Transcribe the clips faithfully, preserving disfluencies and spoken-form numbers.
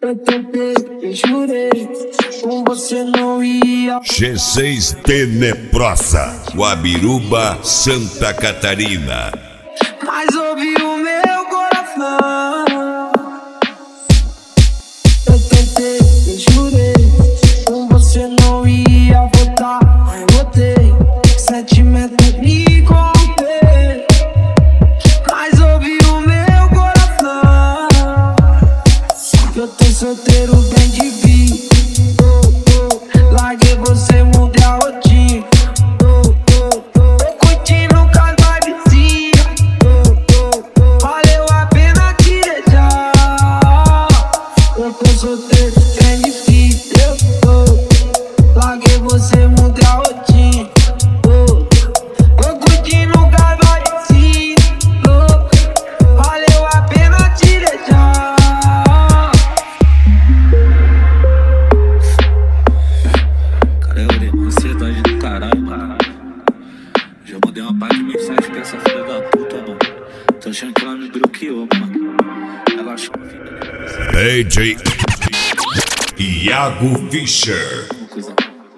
Eu tentei, eu jurei, com você não ia. G seis Tenebrosa, Guabiruba, Santa Catarina. Mas ouvi o meu coração. Eu tentei, eu jurei, com você não ia voltar. Mas voltei, sentimento me corrompeu. Mas ouvi o meu coração. Eu tô solteiro bem de vida. Oh, oh. Larguei você, mudei a rotina. Oh, oh, oh. Tô curtindo o carnaval vizinha. Oh, oh, oh. Valeu a pena te deixar. Eu tô solteiro bem de vida. Oh, oh. Larguei você, mudei a rotina. Oh, tô curtindo o carnaval vizinha. Oh, valeu a pena te deixar. Ansiedade do caralho, mano. Já mandei uma parte de mensagem pra essa filha da puta, mano. Tô achando que ela me bloqueou, mano. Ela achou que D J Iago Fischer. uma coisa.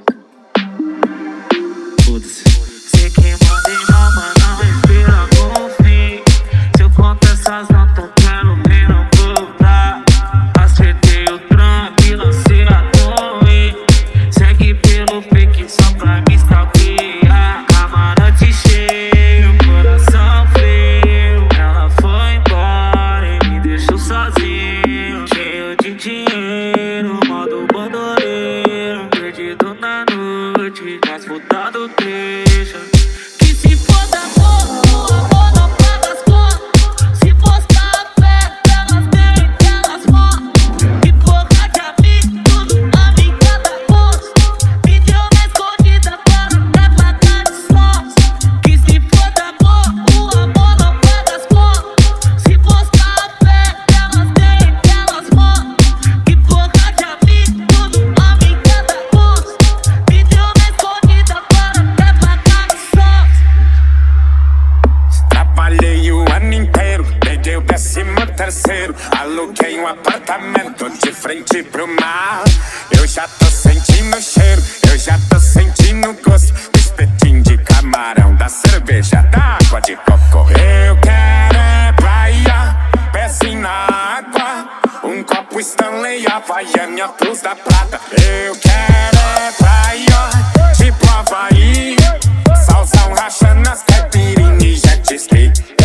Foda-se. Sei que mandei mal, mas não respira com fim. Se eu conto essas notas, quero ver, não voltar. Acertei o trampo e lancei a torre. Segue pelo fake só pra me stalkear. Camarote cheio, coração frio. Ela foi embora e me deixou sozinho. Cheio de dinheiro, modo bandoleiro. Perdido na noite, mas voltado deixa. Que se foda amor, o amor não paga as contas. Se postar perto, elas têm, elas morrem. Que porra de amigo, tudo amiga da moça. Me deu uma escondida para pra pagar de sócio. Que se foda amor, o amor não paga as contas. Se postar perto, elas têm, elas morrem. Que porra de amigo, tudo amiga da moça. Me deu uma escondida para pra pagar de sócio. Trabalhei o ano inteiro, peguei o décimo terceiro. Aluguei um apartamento de frente pro mar. Eu já tô sentindo o cheiro, eu já tô sentindo o gosto do espetinho de camarão, da cerveja, da água de coco. Eu quero é praia, pezinho na água, um copo Stanley, Havaiana, Cruz da Prata. Eu quero é praia, tipo Havaí, salzão rachando as caipirinhas e jet ski.